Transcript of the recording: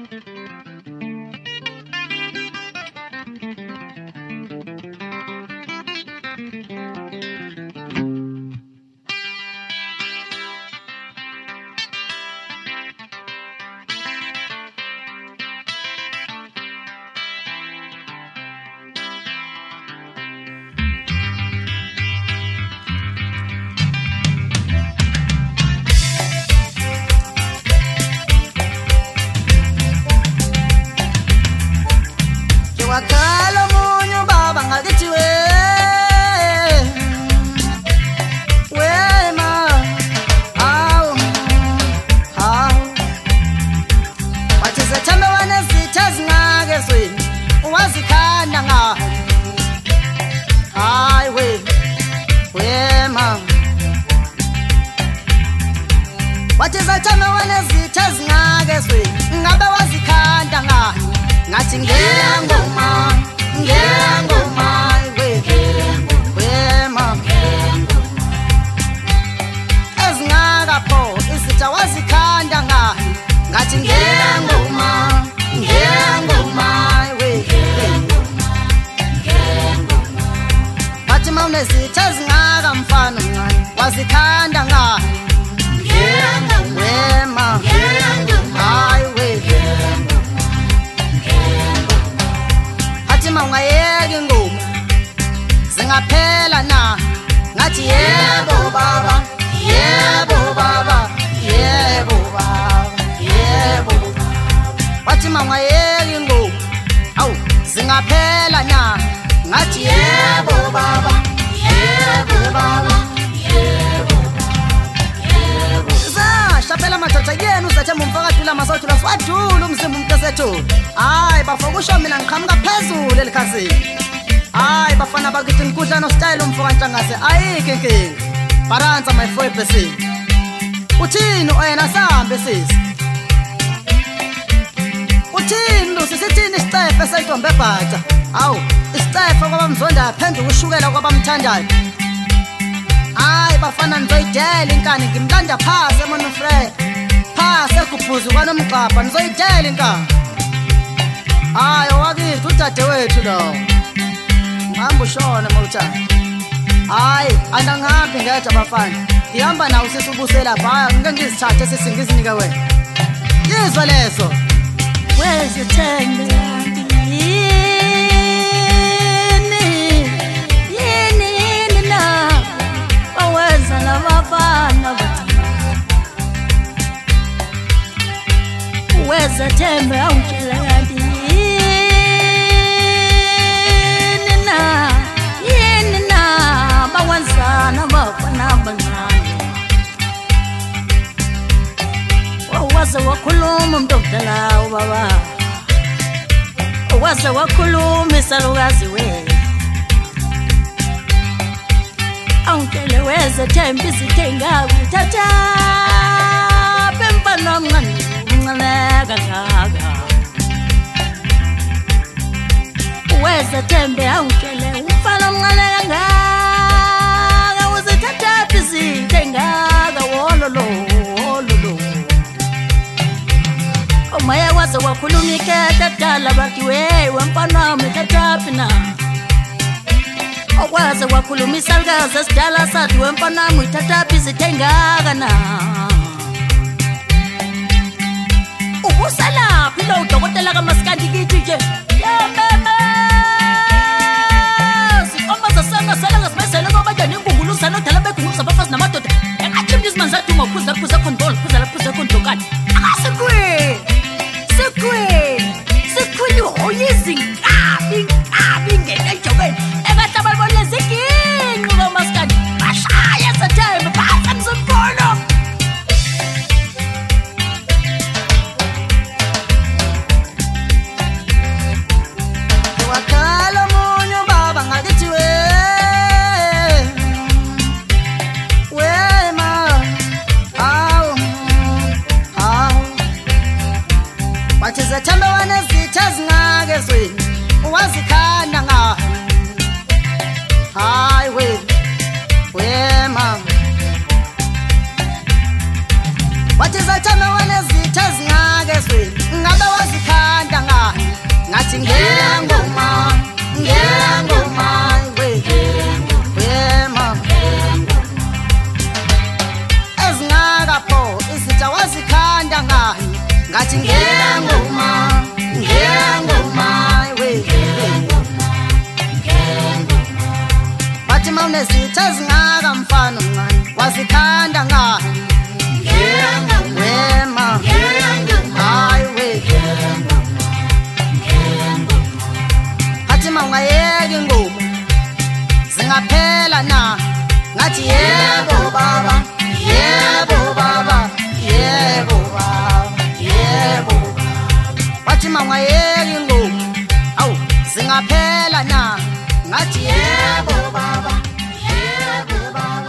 Wakala munyu baba ngakithi wema awu wathi zethembe wanezitha zingake zweni wazikhanda nga hayi wema wathi zethembe wanezitha zingake zweni ngabe wazikhanda nga ngathi ngiyangoma wema ezingakapho izitha wazikhanda ngani ngathi ngiyangoma wathi mawunezitha ezingakamfana mncane wazikhanda ngani wema hayi ungayeki ingoma zingaphela na ngathi yebo baba wathi ungayeki ingoma awu zingaphela na ngathi yebo baba shapela madoda yenu uzathemba umfakathula masothula swadula umzimba umntasethu hayi bafaka usho mina ngiqhamuka phezulu elikhasini hayi bafana bakithi nkudla no style umfoka ntangase ayike inkinga baranza my boy bese uthini oyena sahambe sisi uthini lo sisithini isicefe esentombe ebhaca awu isicefe kwabamzonda phenduka ushukela kwabamthandayo hayi bafana nizoyidela inkani ngimlanda phasi emonofre phasi egubhuzu kwanomgqabha nizoyidela inkani hayi wakithi udadewethu lo ngihamba ushona mawuthanda hayi andangihambi ngedwa bafana ngihamba nawo sisubuse lapha hayi ngeke ngizithathe sisingizinike wena yizwa leso wezithembe wezethembe awutshelani yini na bawazana bafana abancane waze wakhuluma umntokudala ubaba waze wakhuluma isalukazi wena awuntshele wezethembe izithenga uthatha bemfana omncane wezethembe awuntshele umfana omncane kangaka uzithathaphi izinto engaka wololo omaye waze wakhuluma ikhetha dala bathi wemfana wami thathaphi na okwaze wakhuluma isalukazi esidala sathi wemfana wami uyithathaphi izinto engaka na usalaphi lo dokotela kaMaskandi kithi nje yameme sikhomba zasanga sala ngasimesele ngoba nje ningunguluza nodala begunguluza abafazi namadoda engathi mnizimanje athi ngokhuza phuza condol phuza la phuza condokani akasikwe uyizinkabi ngene ejobeni ekathi abalibonile ziginqu kaMaskandi bashaya ezethembe basa mzimbono zethembe wanezitha zingake zweni wazikhanda nga hayi wema wathi zethembe wanezitha zingake zweni ngabe wazi uma ungayeka ingoma awu zingaphela na ngathi yebo baba